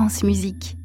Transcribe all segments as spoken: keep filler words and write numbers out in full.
France Musique.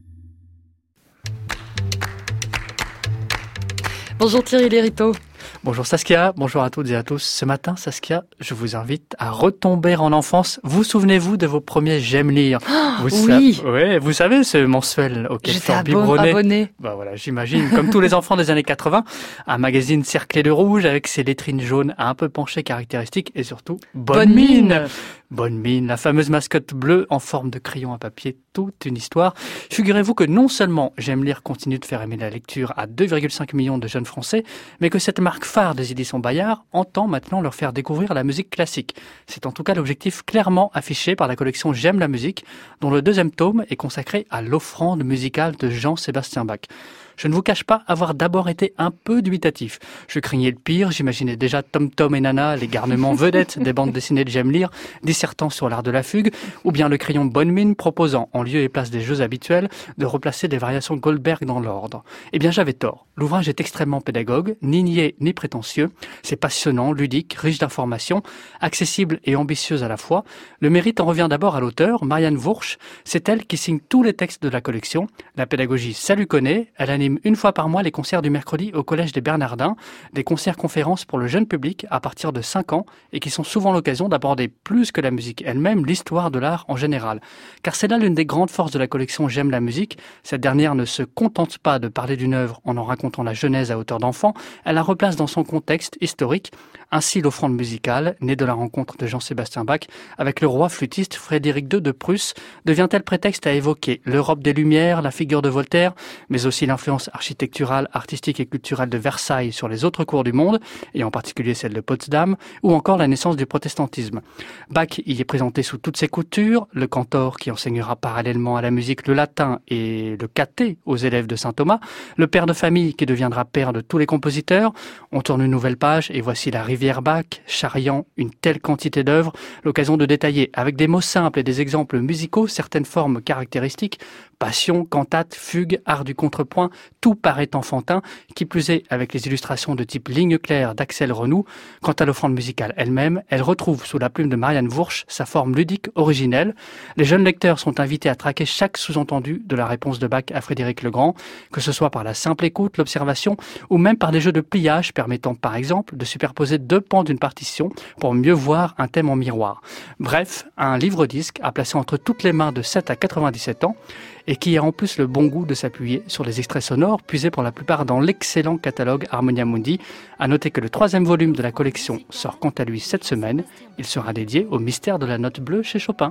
Bonjour Thierry Lériteau. Bonjour Saskia, bonjour à toutes et à tous. Ce matin, Saskia, je vous invite à retomber en enfance. Vous souvenez-vous de vos premiers J'aime lire? Oh, vous oui. sa- ouais, vous savez, ce mensuel auquel J'étais fort abon- biberonné. abonnée. Bah voilà, j'imagine, comme tous les enfants des années quatre-vingts, un magazine cerclé de rouge avec ses lettrines jaunes un peu penchées caractéristiques et surtout bonne, Bonne mine. Bonne mine, la fameuse mascotte bleue en forme de crayon à papier, toute une histoire. Figurez-vous que non seulement J'aime lire continue de faire aimer la lecture à deux virgule cinq millions de jeunes Français, mais que cette marque phare des éditions Bayard entend maintenant leur faire découvrir la musique classique. C'est en tout cas l'objectif clairement affiché par la collection J'aime la musique, dont le deuxième tome est consacré à l'offrande musicale de Jean-Sébastien Bach. Je ne vous cache pas avoir d'abord été un peu dubitatif. Je craignais le pire, j'imaginais déjà Tom Tom et Nana, les garnements vedettes des bandes dessinées de J'aime lire, dissertant sur l'art de la fugue, ou bien le crayon Bonne Mine proposant, en lieu et place des jeux habituels, de replacer des variations Goldberg dans l'ordre. Eh bien j'avais tort. L'ouvrage est extrêmement pédagogue, ni niais ni prétentieux. C'est passionnant, ludique, riche d'informations, accessible et ambitieuse à la fois. Le mérite en revient d'abord à l'auteur, Marianne Vourch. C'est elle qui signe tous les textes de la collection. La pédagogie, ça lui connaît. Elle anime une fois par mois les concerts du mercredi au Collège des Bernardins, des concerts-conférences pour le jeune public à partir de cinq ans et qui sont souvent l'occasion d'aborder plus que la musique elle-même, l'histoire de l'art en général. Car c'est là l'une des grandes forces de la collection J'aime la musique. Cette dernière ne se contente pas de parler d'une œuvre en en racontant la genèse à hauteur d'enfant, elle la replace dans son contexte historique. Ainsi, l'offrande musicale, née de la rencontre de Jean-Sébastien Bach avec le roi flûtiste Frédéric deux de Prusse, devient-elle prétexte à évoquer l'Europe des Lumières, la figure de Voltaire, mais aussi l'influence architecturale, artistique et culturelle de Versailles sur les autres cours du monde, et en particulier celle de Potsdam, ou encore la naissance du protestantisme. Bach y est présenté sous toutes ses coutures, le cantor qui enseignera parallèlement à la musique le latin et le caté aux élèves de saint Thomas, le père de famille qui deviendra père de tous les compositeurs. On tourne une nouvelle page et voici la rivière Bach, charriant une telle quantité d'œuvres, l'occasion de détailler avec des mots simples et des exemples musicaux certaines formes caractéristiques, passion, cantate, fugue, art du contrepoint, tout paraît enfantin, qui plus est avec les illustrations de type ligne claire d'Axel Renoux. Quant à l'offrande musicale elle-même, elle retrouve sous la plume de Marianne Vourch sa forme ludique originelle. Les jeunes lecteurs sont invités à traquer chaque sous-entendu de la réponse de Bach à Frédéric le Grand, que ce soit par la simple écoute, l'observation, ou même par des jeux de pliage permettant par exemple de superposer deux pans d'une partition pour mieux voir un thème en miroir. Bref, un livre-disque à placer entre toutes les mains de sept à quatre-vingt-dix-sept ans, et qui a en plus le bon goût de s'appuyer sur les extraits sonores puisés pour la plupart dans l'excellent catalogue Harmonia Mundi. À noter que le troisième volume de la collection sort quant à lui cette semaine. Il sera dédié au mystère de la note bleue chez Chopin.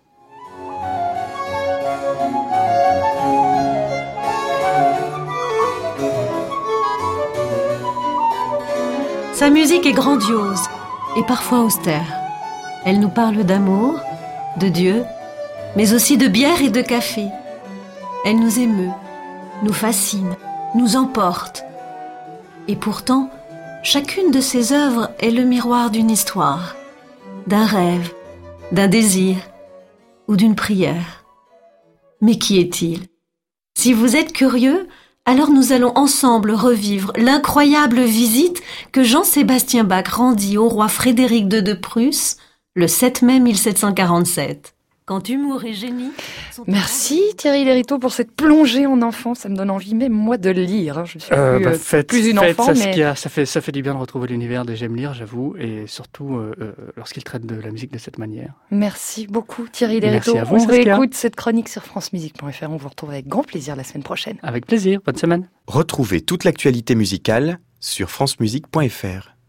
Sa musique est grandiose et parfois austère. Elle nous parle d'amour, de Dieu, mais aussi de bière et de café. Elle nous émeut, nous fascine, nous emporte. Et pourtant, chacune de ses œuvres est le miroir d'une histoire, d'un rêve, d'un désir ou d'une prière. Mais qui est-il ? Si vous êtes curieux, alors nous allons ensemble revivre l'incroyable visite que Jean-Sébastien Bach rendit au roi Frédéric deux de Prusse le sept mai mille sept cent quarante-sept. Quand humour et génie sont... Merci Thierry Lériteau pour cette plongée en enfant. Ça me donne envie même moi de le lire. Je suis Euh, plus, bah, euh, faites, plus une faites enfant, Saskia, mais... ça fait ça fait du bien de retrouver l'univers de J'aime lire, j'avoue, et surtout euh, euh, lorsqu'il traite de la musique de cette manière. Merci beaucoup Thierry Lériteau. Merci à vous, On Saskia. réécoute cette chronique sur france musique point f r. On vous retrouve avec grand plaisir la semaine prochaine. Avec plaisir, bonne semaine. Retrouvez toute l'actualité musicale sur france musique point f r.